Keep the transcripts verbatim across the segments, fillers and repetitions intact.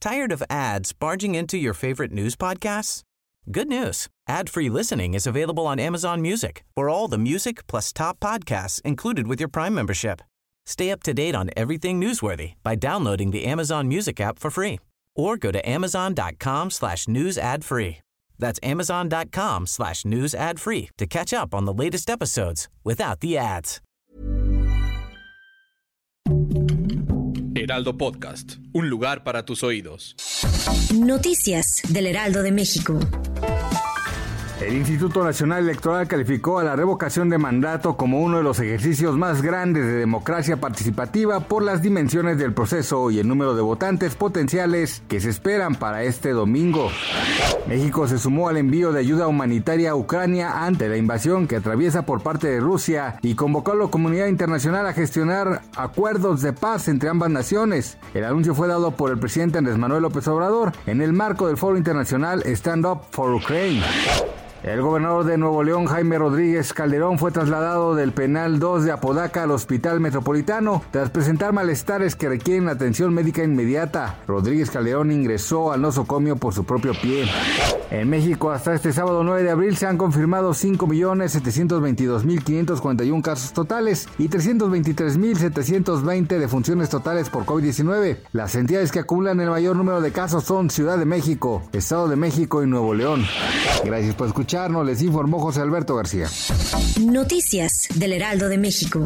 Tired of ads barging into your favorite news podcasts? Good news. Ad-free listening is available on Amazon Music for all the music plus top podcasts included with your Prime membership. Stay up to date on everything newsworthy by downloading the Amazon Music app for free or go to amazon.com slash news ad free. That's amazon.com slash news ad free to catch up on the latest episodes without the ads. Heraldo Podcast, un lugar para tus oídos. Noticias del Heraldo de México. El Instituto Nacional Electoral calificó a la revocación de mandato como uno de los ejercicios más grandes de democracia participativa por las dimensiones del proceso y el número de votantes potenciales que se esperan para este domingo. México se sumó al envío de ayuda humanitaria a Ucrania ante la invasión que atraviesa por parte de Rusia y convocó a la comunidad internacional a gestionar acuerdos de paz entre ambas naciones. El anuncio fue dado por el presidente Andrés Manuel López Obrador en el marco del foro internacional Stand Up for Ukraine. El gobernador de Nuevo León, Jaime Rodríguez Calderón, fue trasladado del Penal dos de Apodaca al Hospital Metropolitano tras presentar malestares que requieren atención médica inmediata. Rodríguez Calderón ingresó al nosocomio por su propio pie. En México, hasta este sábado nueve de abril, se han confirmado cinco millones setecientos veintidós mil quinientos cuarenta y uno casos totales y trescientos veintitrés mil setecientos veinte defunciones totales por COVID diecinueve. Las entidades que acumulan el mayor número de casos son Ciudad de México, Estado de México y Nuevo León. Gracias por escuchar. Les informó José Alberto García. Noticias del Heraldo de México.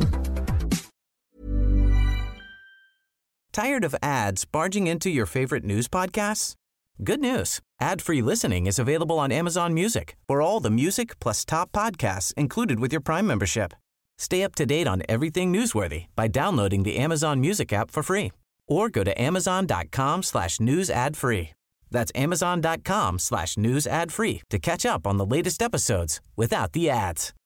Tired of ads barging into your favorite news podcasts? Good news. Ad-free listening is available on Amazon Music for all the music plus top podcasts included with your Prime membership. Stay up to date on everything newsworthy by downloading the Amazon Music app for free or go to amazon.com slash news ad free. That's amazon.com slash news ad free to catch up on the latest episodes without the ads.